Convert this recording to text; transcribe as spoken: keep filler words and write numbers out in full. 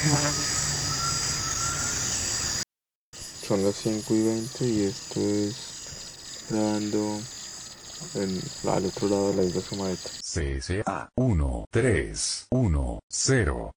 Son las cinco y veinte y esto es grabando en, al otro lado de la isla Somaeta. C S A uno tres uno cero.